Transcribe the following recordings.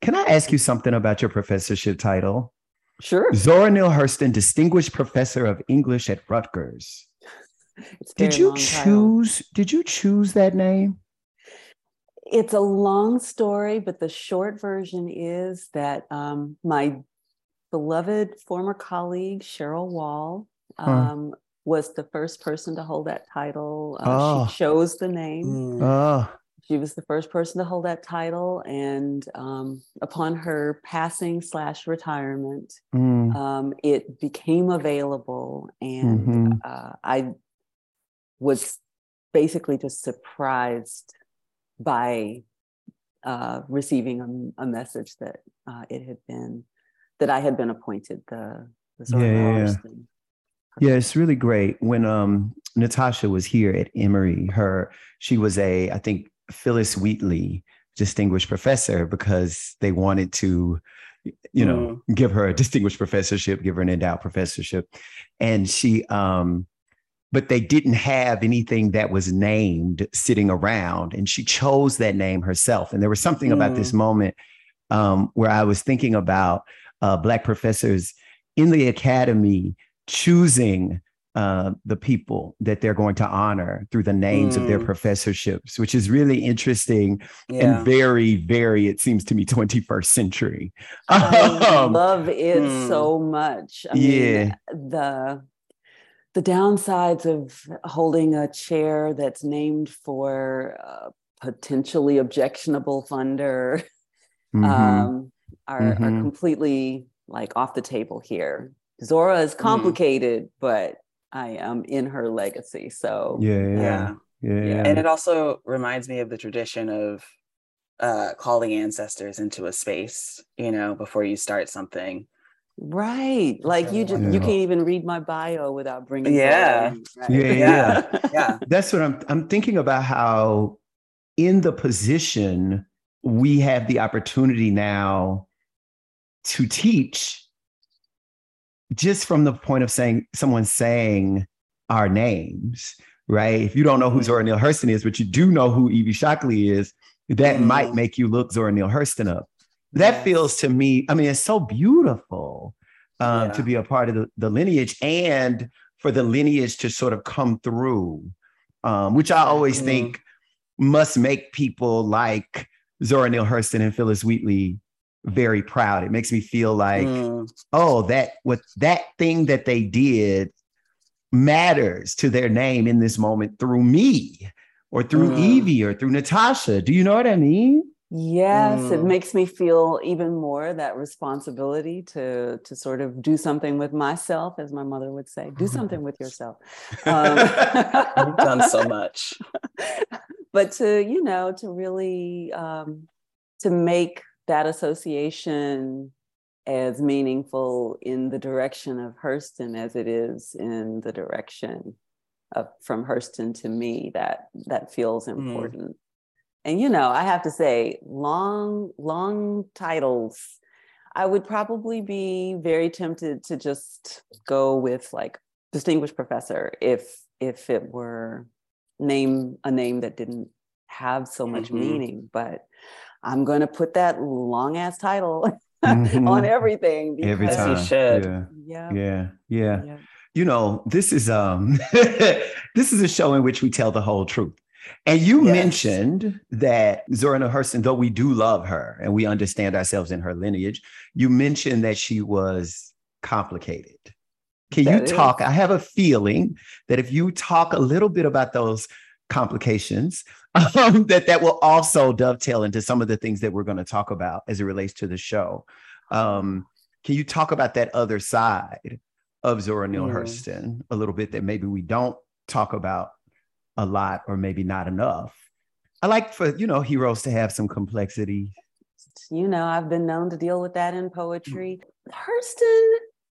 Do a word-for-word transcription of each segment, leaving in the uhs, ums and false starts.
Can I ask you something about your professorship title? Sure. Zora Neale Hurston, Distinguished Professor of English at Rutgers. It's a Did very you long title. choose, did you choose that name? It's a long story, but the short version is that um, my beloved former colleague, Cheryl Wall, Huh. um, was the first person to hold that title. Uh, she Oh, chose the name. Mm. oh, She was the first person to hold that title. And um, upon her passing slash retirement, mm, um, it became available. And mm-hmm. uh, I was basically just surprised by uh, receiving a, a message that uh, it had been, that I had been appointed the, the Zora Yeah, Neale yeah, yeah. Hurston Yeah, it's professor. really great. When um Natasha was here at Emory, her she was a, I think, Phyllis Wheatley distinguished professor because they wanted to, you know, Mm. give her a distinguished professorship, give her an endowed professorship. And she um but they didn't have anything that was named sitting around. And she chose that name herself. And there was something about this Mm. moment um, where I was thinking about uh, Black professors in the academy choosing uh, the people that they're going to honor through the names of their Mm. professorships, which is really interesting and Yeah. very, very, it seems to me, twenty-first century. I um, love it Mm. so much. I mean, yeah. the the downsides of holding a chair that's named for a potentially objectionable funder Mm-hmm. um, are are Mm-hmm. completely like off the table here. Zora is Mm. complicated, but I am in her legacy. So Yeah. Yeah. um, Yeah. Yeah. yeah. And Yeah. it also reminds me of the tradition of uh, calling ancestors into a space, you know, before you start something. Right. It's Like really you just you Yeah. can't wonderful. even read my bio without bringing Zora Yeah. in, Yeah. right? Yeah. Yeah. Yeah. That's what I'm I'm thinking about, how in the position we have the opportunity now to teach just from the point of saying someone saying our names, right? If you don't know who Mm. Zora Neale Hurston is, but you do know who Evie Shockley is, that might Mm. make you look Zora Neale Hurston up. That feels Yes. to me, I mean, it's so beautiful um, to Yeah. be a part of the, the lineage, and for the lineage to sort of come through, um, which I always Exactly. Mm. think must make people like Zora Neale Hurston and Phyllis Wheatley very proud. It makes me feel like, Mm. oh, that what that thing that they did matters to their name in this moment through me or through Mm. Evie or through Natasha. Do you know what I mean? Yes, it Mm. makes me feel even more that responsibility to to sort of do something with myself, as my mother would say, do something with yourself. Um, You've done so much. but to, you know, to really um, to make that association as meaningful in the direction of Hurston as it is in the direction of from Hurston to me, that that feels Mm. important. And, you know, I have to say, long, long titles, I would probably be very tempted to just go with like distinguished professor if if it were name a name that didn't have so much Mm-hmm. meaning. But I'm going to put that long ass title on Mhm. everything Every As you because, time. should. Yeah. yeah, Yeah. Yeah. yeah, You know, this is um this is a show in which we tell the whole truth. And you Yes. mentioned that Zora Neale Hurston, though we do love her and we understand ourselves in her lineage, you mentioned that she was complicated. Can you that talk? is. I have a feeling that if you talk a little bit about those complications, um, that that will also dovetail into some of the things that we're going to talk about as it relates to the show. Um, can you talk about that other side of Zora Neale Mm. Hurston a little bit that maybe we don't talk about a lot or maybe not enough? I like for, you know, heroes to have some complexity. You know, I've been known to deal with that in poetry. Hurston,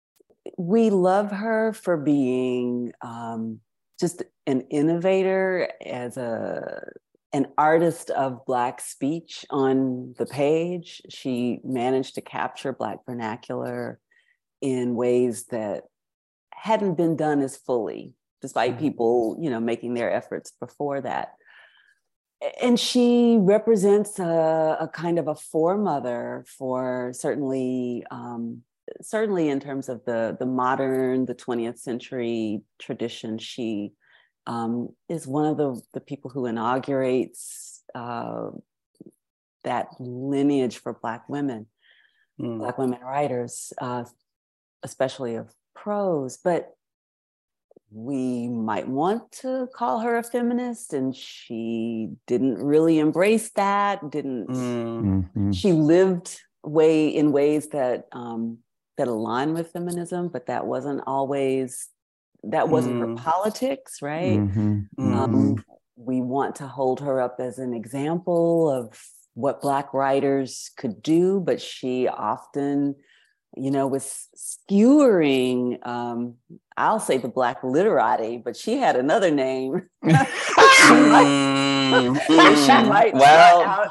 we love her for being um, just an innovator, as a an artist of Black speech on the page. She managed to capture Black vernacular in ways that hadn't been done as fully, despite people, you know, making their efforts before that. And she represents a, a kind of a foremother for certainly, um, certainly in terms of the, the modern, the twentieth century tradition. She um, is one of the, the people who inaugurates uh, that lineage for Black women, mm. Black women writers, uh, especially of prose. But we might want to call her a feminist, and she didn't really embrace that, didn't, mm-hmm. She lived way in ways that um, that align with feminism, but that wasn't always, that wasn't mm. her politics, right? Mm-hmm. Mm-hmm. Um, we want to hold her up as an example of what Black writers could do, but she often, you know, was skewering, um, I'll say the Black literati, but she had another name. she might, she might well, out.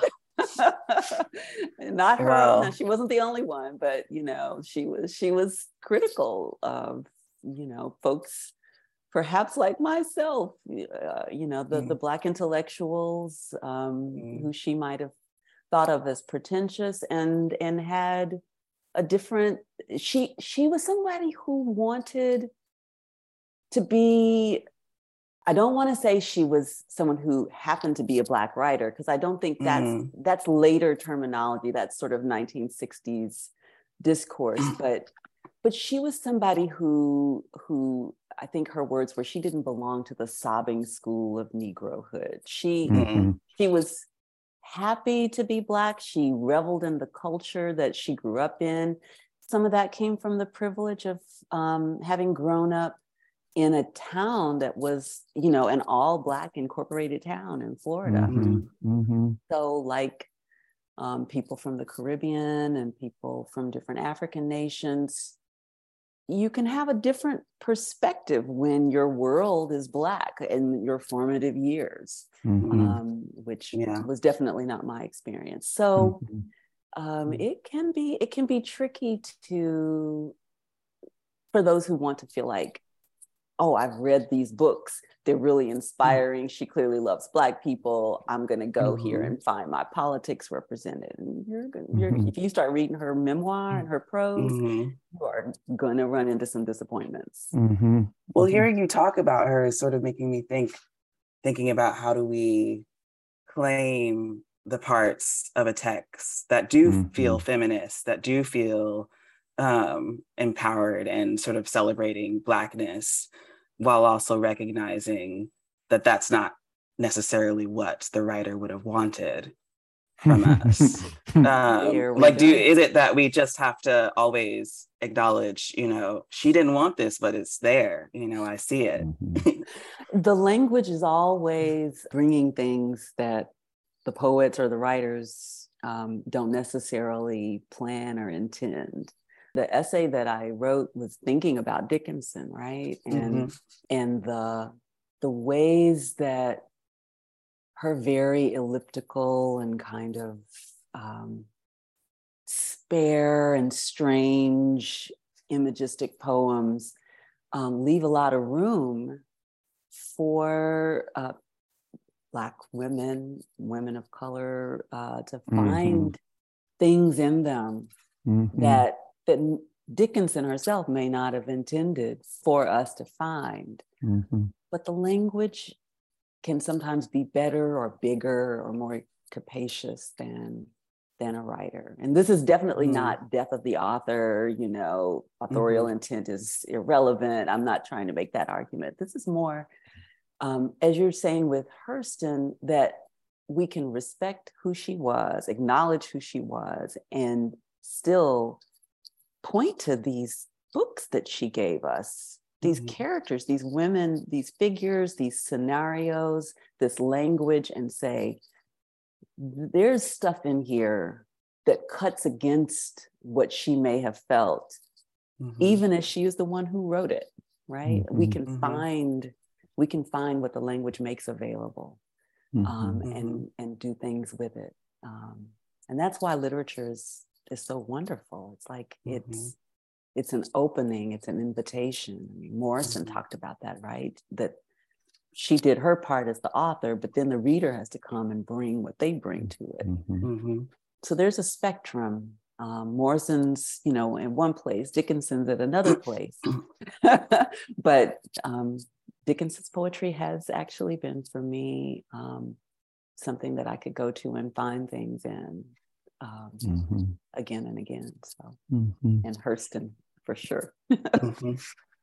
Not her. Well. No, she wasn't the only one, but you know, she was she was critical of, you know, folks, perhaps like myself, uh, you know, the mm. the Black intellectuals um, mm. who she might have thought of as pretentious and and had a different, she she was somebody who wanted to be, I don't want to say she was someone who happened to be a Black writer, because I don't think that's mm. that's later terminology, that's sort of nineteen sixties discourse, but but she was somebody who who I think her words were, she didn't belong to the sobbing school of Negrohood. She mm-hmm. she was happy to be Black. She reveled in the culture that she grew up in. Some of that came from the privilege of um, having grown up in a town that was, you know, an all Black incorporated town in Florida. Mm-hmm. Mm-hmm. So like um, people from the Caribbean and people from different African nations, you can have a different perspective when your world is Black in your formative years, mm-hmm. um, which yeah. was definitely not my experience. So mm-hmm. um, it can be it can be tricky to, for those who want to feel like, oh, I've read these books, they're really inspiring. Mm-hmm. She clearly loves Black people. I'm going to go mm-hmm. here and find my politics represented. And you're, you're mm-hmm. if you start reading her memoir and her prose, mm-hmm. you are going to run into some disappointments. Mm-hmm. Well, hearing you talk about her is sort of making me think, thinking about how do we claim the parts of a text that do mm-hmm. feel feminist, that do feel um, empowered and sort of celebrating Blackness, while also recognizing that that's not necessarily what the writer would have wanted from us. Um, like, do is it that we just have to always acknowledge, you know, she didn't want this, but it's there, you know, I see it. The language is always bringing things that the poets or the writers um, don't necessarily plan or intend. The essay that I wrote was thinking about Dickinson, right? And mm-hmm. and the the ways that her very elliptical and kind of um, spare and strange imagistic poems um, leave a lot of room for uh, Black women, women of color, uh, to find mm-hmm. things in them mm-hmm. that that Dickinson herself may not have intended for us to find. Mm-hmm. But the language can sometimes be better or bigger or more capacious than, than a writer. And this is definitely mm-hmm. not death of the author, you know, authorial mm-hmm. intent is irrelevant. I'm not trying to make that argument. This is more, um, as you're saying with Hurston, that we can respect who she was, acknowledge who she was, and still point to these books that she gave us, these mm-hmm. characters, these women, these figures, these scenarios, this language, and say, there's stuff in here that cuts against what she may have felt, mm-hmm. even as she is the one who wrote it, right? Mm-hmm. We can mm-hmm. find, we can find what the language makes available mm-hmm. um, and, and do things with it. Um, and that's why literature is is so wonderful. It's like mm-hmm. it's it's an opening, it's an invitation. I mean, Morrison mm-hmm. talked about that, right? That she did her part as the author, but then the reader has to come and bring what they bring to it. Mm-hmm. Mm-hmm. So there's a spectrum. Um, Morrison's, you know, in one place, Dickinson's at another place. But um, Dickinson's poetry has actually been, for me, um, something that I could go to and find things in um, mm-hmm. again and again. So, mm-hmm. and Hurston, for sure. Mm-hmm.